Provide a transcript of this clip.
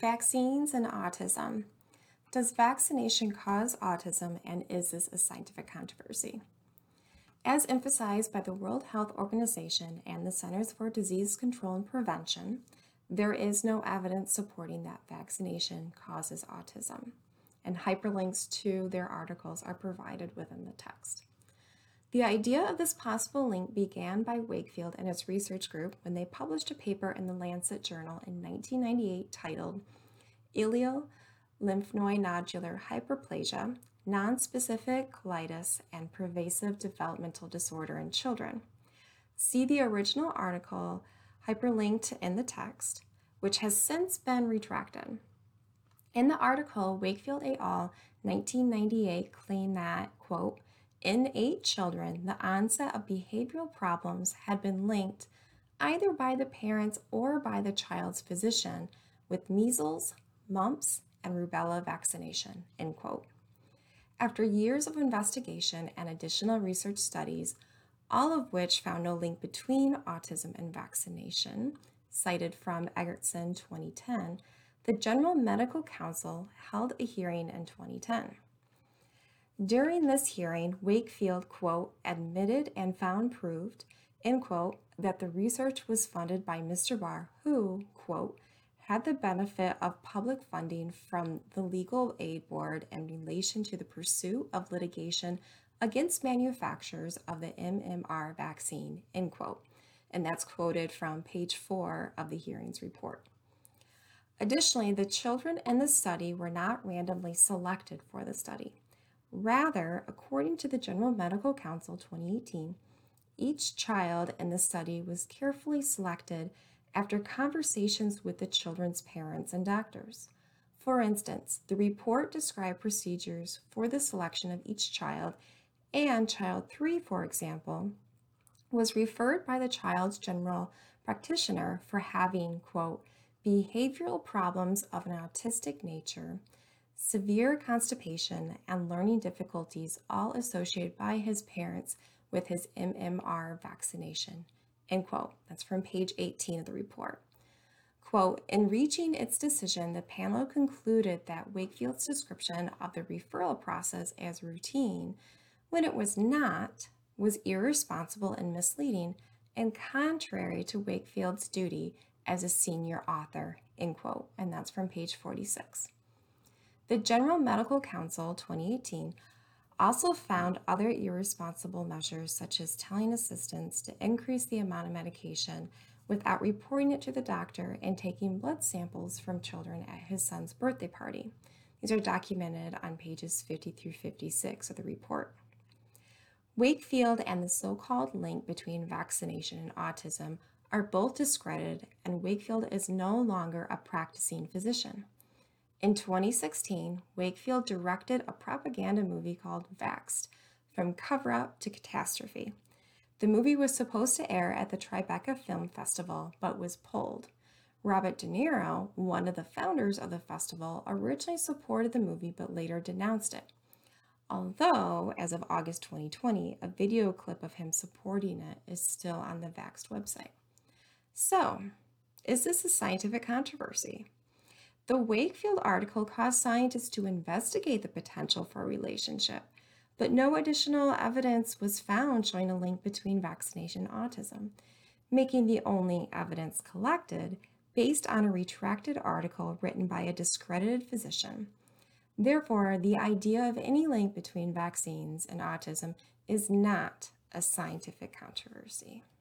Vaccines and autism. Does vaccination cause autism, and is this a scientific controversy? As emphasized by the World Health Organization and the Centers for Disease Control and Prevention, there is no evidence supporting that vaccination causes autism, and hyperlinks to their articles are provided within the text. The idea of this possible link began by Wakefield and his research group when they published a paper in the Lancet Journal in 1998 titled Ileal Lymphoid Nodular Hyperplasia, Nonspecific Colitis, and Pervasive Developmental Disorder in Children. See the original article hyperlinked in the text, which has since been retracted. In the article, Wakefield et al. 1998 claimed that, quote, in 8 children, the onset of behavioral problems had been linked either by the parents or by the child's physician with measles, mumps, and rubella vaccination, end quote. After years of investigation and additional research studies, all of which found no link between autism and vaccination, cited from Egerton 2010, the General Medical Council held a hearing in 2010. During this hearing, Wakefield, quote, admitted and found proved, end quote, that the research was funded by Mr. Barr, who, quote, had the benefit of public funding from the Legal Aid Board in relation to the pursuit of litigation against manufacturers of the MMR vaccine, end quote. And that's quoted from page 4 of the hearings report. Additionally, the children in the study were not randomly selected for the study. Rather, according to the General Medical Council 2018, each child in the study was carefully selected after conversations with the children's parents and doctors. For instance, the report described procedures for the selection of each child, and child 3, for example, was referred by the child's general practitioner for having, quote, behavioral problems of an autistic nature, severe constipation, and learning difficulties, all associated by his parents with his MMR vaccination, end quote. That's from page 18 of the report. Quote, in reaching its decision, the panel concluded that Wakefield's description of the referral process as routine, when it was not, was irresponsible and misleading and contrary to Wakefield's duty as a senior author, end quote. And that's from page 46. The General Medical Council 2018 also found other irresponsible measures such as telling assistants to increase the amount of medication without reporting it to the doctor and taking blood samples from children at his son's birthday party. These are documented on pages 50 through 56 of the report. Wakefield and the so-called link between vaccination and autism are both discredited, and Wakefield is no longer a practicing physician. In 2016, Wakefield directed a propaganda movie called Vaxxed, From Cover-Up to Catastrophe. The movie was supposed to air at the Tribeca Film Festival, but was pulled. Robert De Niro, one of the founders of the festival, originally supported the movie but later denounced it. Although, as of August 2020, a video clip of him supporting it is still on the Vaxxed website. So, is this a scientific controversy? The Wakefield article caused scientists to investigate the potential for a relationship, but no additional evidence was found showing a link between vaccination and autism, making the only evidence collected based on a retracted article written by a discredited physician. Therefore, the idea of any link between vaccines and autism is not a scientific controversy.